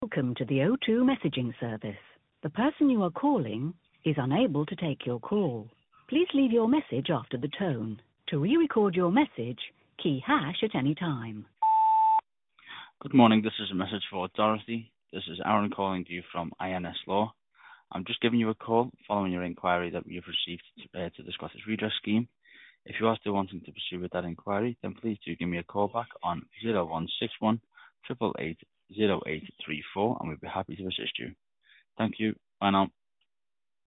Welcome to the O2 messaging service. The person you are calling is unable to take your call. Please leave your message after the tone. To re-record your message, key hash at any time. Good morning, this is a message for Dorothy. This is Aaron calling to you from INS Law. I'm just giving you a call following your inquiry that you've received to the Scottish Redress Scheme. If you are still wanting to pursue with that inquiry, then please do give me a call back on 0161 888 0834 and we'll be happy to assist you. Thank you. Bye now.